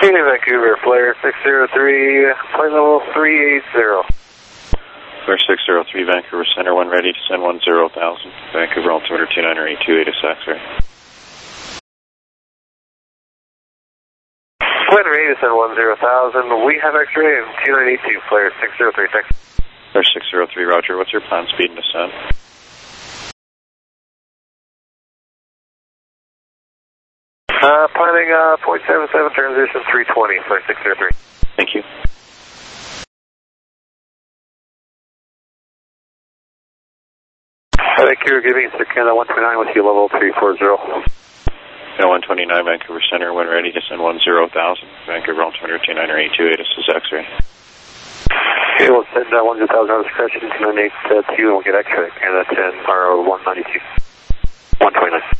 Okay, Vancouver, Flare six zero three, flight level three eight zero. Flare six zero three, Vancouver Center, when ready, descend one zero thousand. Vancouver altimeter two nine eight two eight is X-ray. When ready, descend one zero thousand. We have X-ray and two nine eight two, Flare six zero three, thanks. Flare six zero three, roger. What's your plan, speed and descent? Uh, planning uh, point seven seven, transition three twenty, Flare six zero three. Thank you. Vancouver, giving Canada one twenty-nine with you, level three four zero. Canada one twenty-nine, Vancouver Center, when ready, descend one zero thousand. Vancouver altimeter two nine eight two eight, this is X-ray. Okay, we'll send uh, one zero thousand out of discretion, two nine eight two, and we'll get X-ray, Canada ten, R O one ninety-two, one twenty-nine.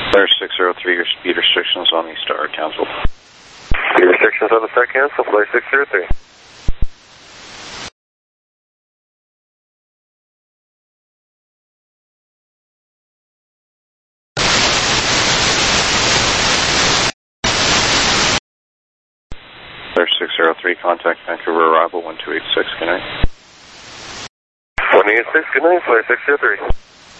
There's six zero three, your speed restrictions on the star cancel. Speed restrictions on the star cancel, Flyer six zero three. There's six zero three, contact Vancouver arrival one two eight six, good night. one eight six, good night, Flyer six zero three.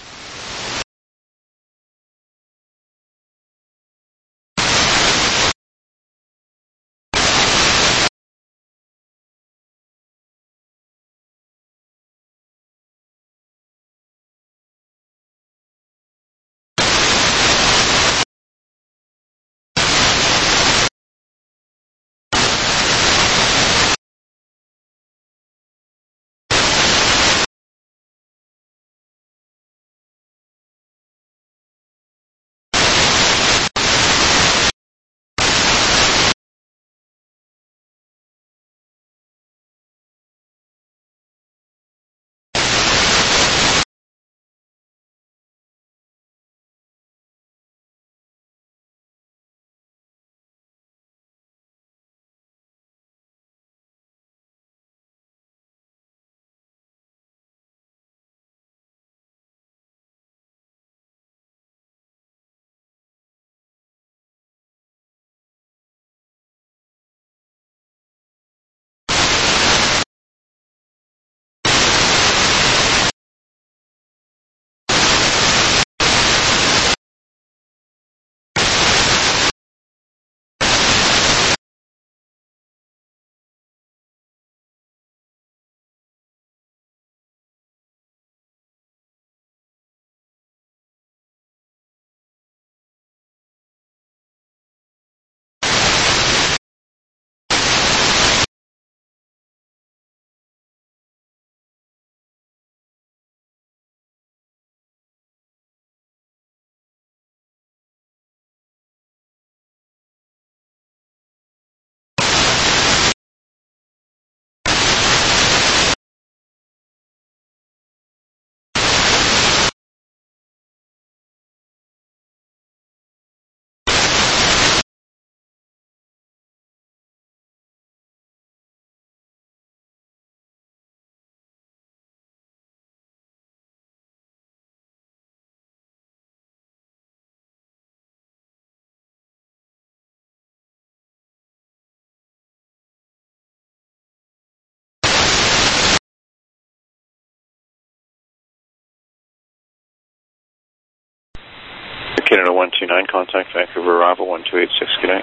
Canada one two nine, contact Vancouver arrival one two eight six, good night.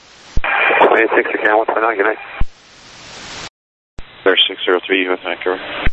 one eight six, Canada one two nine, good night. There's six zero three, with Vancouver.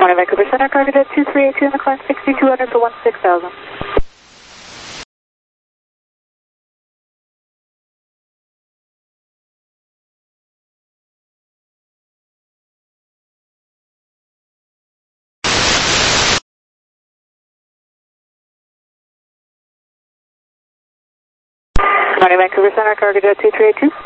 Morning, Vancouver Center, cargo jet two three eight two in the climb sixty-two hundred for one six thousand. Morning, Vancouver Center, cargo jet two three eight two.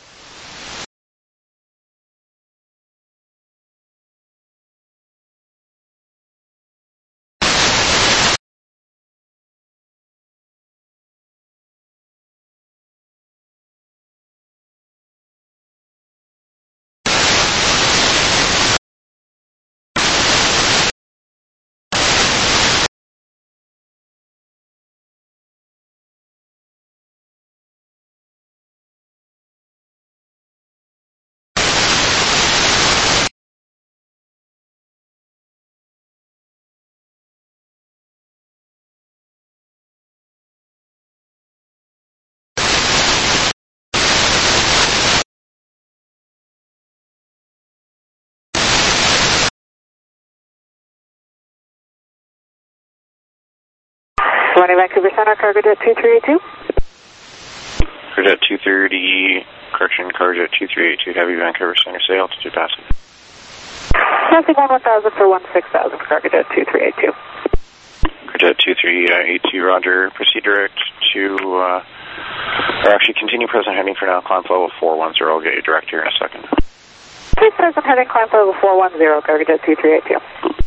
Morning, Vancouver Center, cargo jet two three eight two. Cargo jet two thirty, correction, cargo jet two three eight two, heavy Vancouver Center, say altitude passing. Passing on one thousand for one six thousand, cargo jet two three eight two. Cargo jet two three eight two, roger, proceed direct to, uh, or actually continue present heading for now, climb level four one zero, I'll get you direct here in a second. Please present heading, climb level four one zero, cargo jet two three eight two.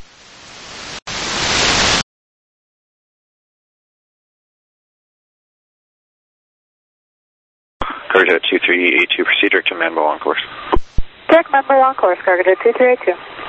Cargo jet two three eight two, proceed direct to Manbo on course. Direct Manbo on course, cargo jet two three eight two.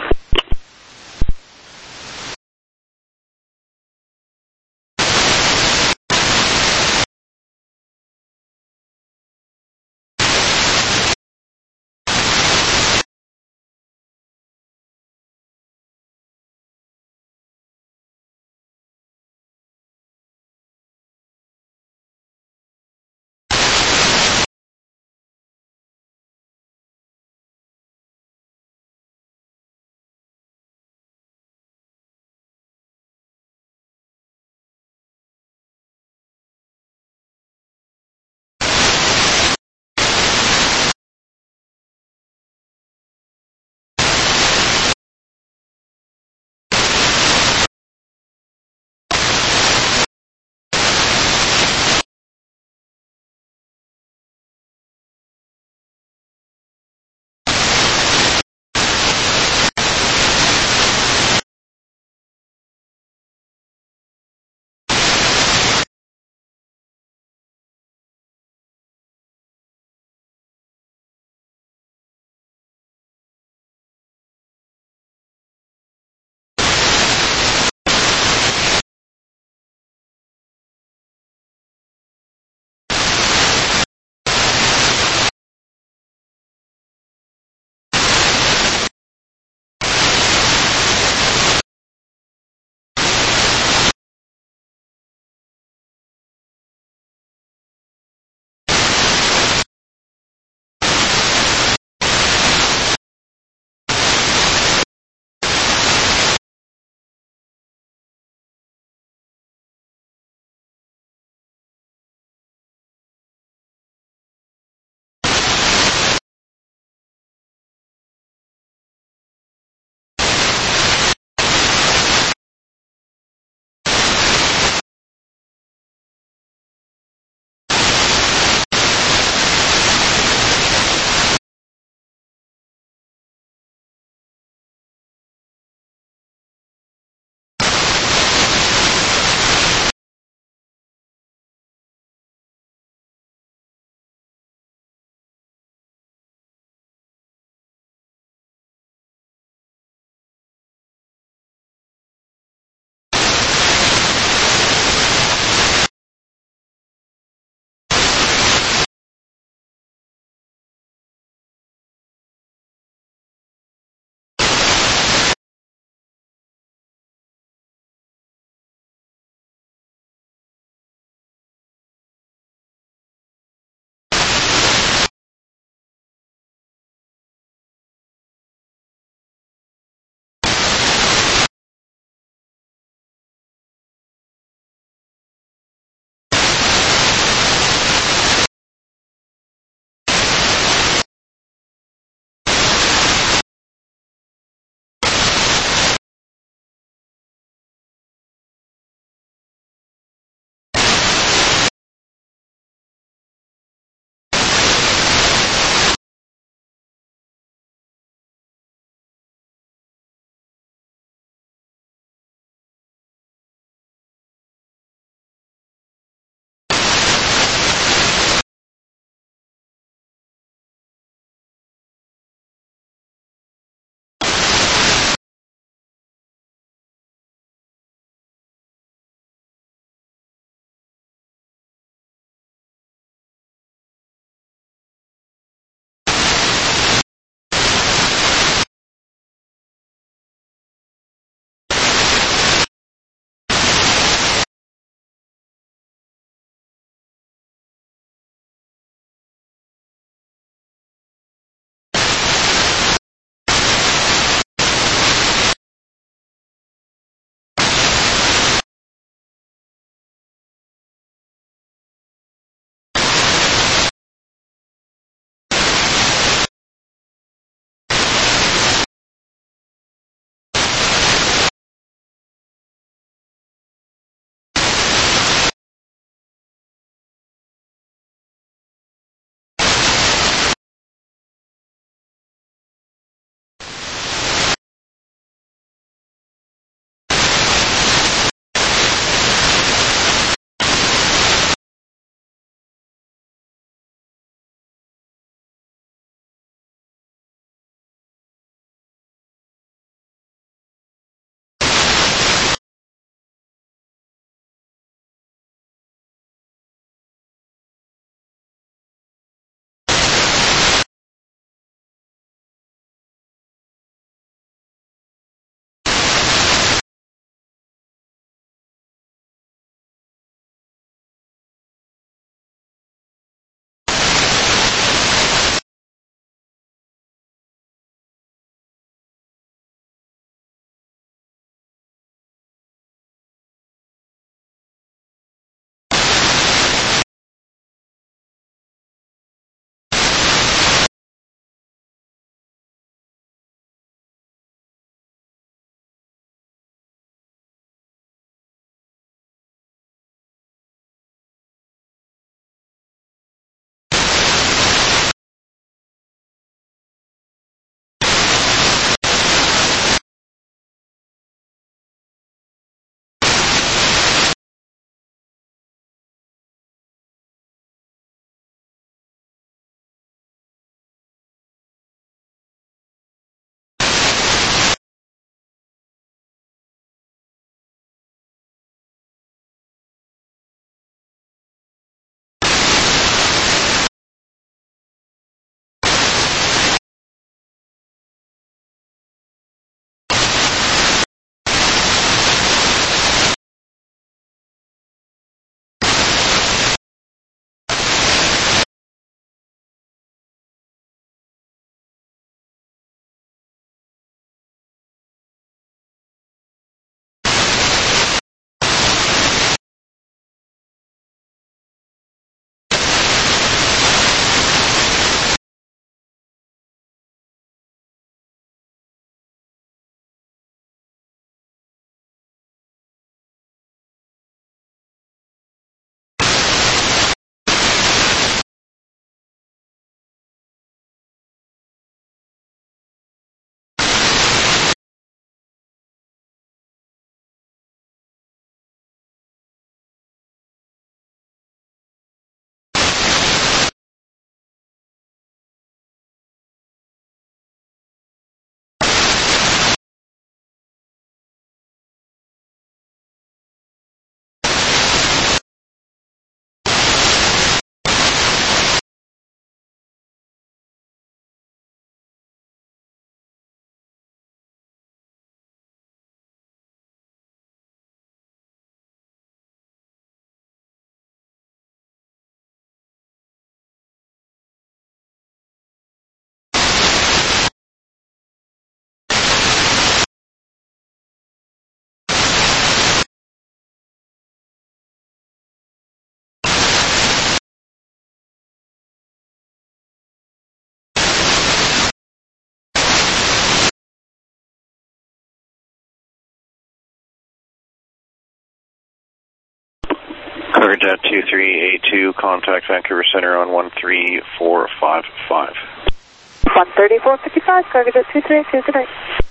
CargoJet two three eight two, contact Vancouver Center on one three four five five. one thirty-four fifty-five, CargoJet two three eight two, good night.